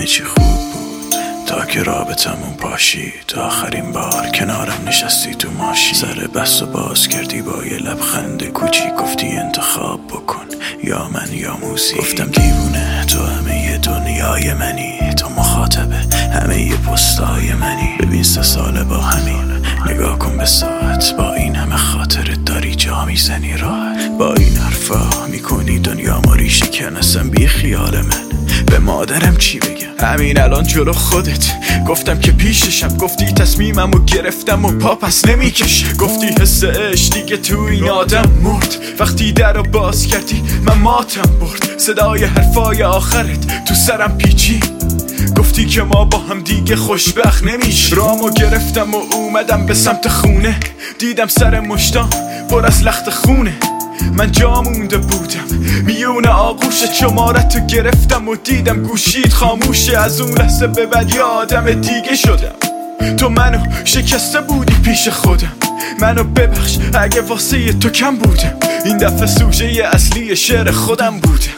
همه چی خوب بود تا که رابطمون پاشید. آخرین بار کنارم نشستی تو ماشین، سر بس و باز کردی با یه لبخند کوچیک، گفتی انتخاب بکن یا من یا موسیقی. گفتم دیوونه، تو همه دنیای منی، تو مخاطبه همه پستای منی. ببین 3 ساله با همین، نگاه کن به ساعت، با این همه خاطرت داری جا میزنی راحت. با این حرفا میکنی دنیا ما ریشه کنسم، بی خیال من به مادرم چی بگم؟ همین الان جلو خودت گفتم که پیششم، گفتی تصمیممو گرفتم و پا پس نمیکش. گفتی حس عشق دیگه تو این آدم مرد، وقتی درو باز کردی من ماتم برد. صدای حرفای آخرت تو سرم پیچی، گفتی که ما با هم دیگه خوشبخت نمیشیم. رامو گرفتم و اومدم به سمت خونه، دیدم سر مشتام پر از لخت خونه. من جا مونده بودم میون آغوش شمارتو گرفتم و دیدم گوشید خاموشه. از اون لحظه به بعد یه آدم دیگه شدم. تو منو شکسته بودی پیش خودم، منو ببخش اگه واسه تو کم بودم. این دفعه سوژه اصلی شعر خودم بودم.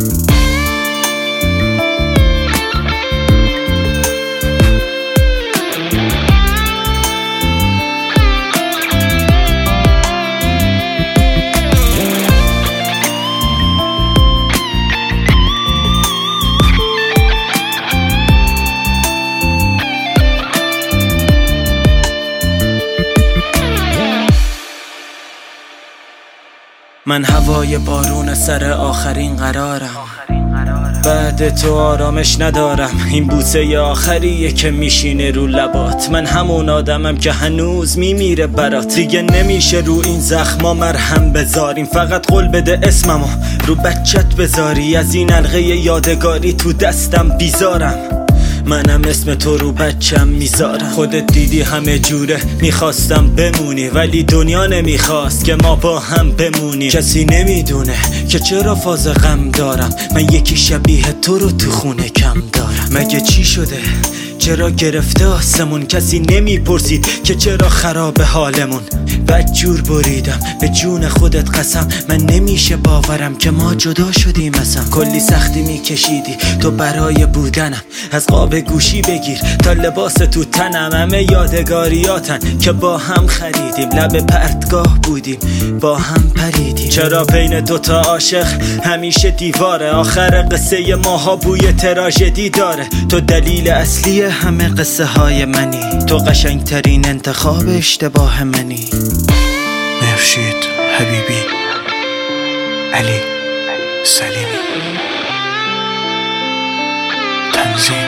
من هوای بارون سر آخرین قرارم، بعد تو آرامش ندارم. این بوسه آخریه که میشینه رو لبات، من همون آدمم که هنوز میمیره برات. دیگه نمیشه رو این زخما مرهم بذاریم، فقط قول بده اسممو رو بچت بذاری. از این حلقه یادگاری تو دستم بیزارم، منم اسم تو رو بچم میذارم. خودت دیدی همه جوره میخواستم بمونی، ولی دنیا نمیخواست که ما با هم بمونیم. کسی نمیدونه که چرا فاز غم دارم، من یکی شبیه تو رو تو خونه کم دارم. مگه چی شده؟ چرا گرفته آسمون؟ کسی نمیپرسید که چرا خراب حالمون. بدجور بریدم به جون خودت قسم، من نمیشه باورم که ما جدا شدیم اصلا. کلی سختی میکشیدی تو برای بودنم، از قاب گوشی بگیر تا لباس تو تنم. همه یادگاریاتن که با هم خریدیم، لب پرتگاه بودیم با هم پریدیم. چرا بین دوتا عاشق همیشه دیواره؟ آخر قصه ماها بوی تراژدی داره. تو دلیل اصلی همه قصه های منی، تو قشنگترین انتخاب اشتباه منی. مرشید حبیبی علی سلیمی، تنظیم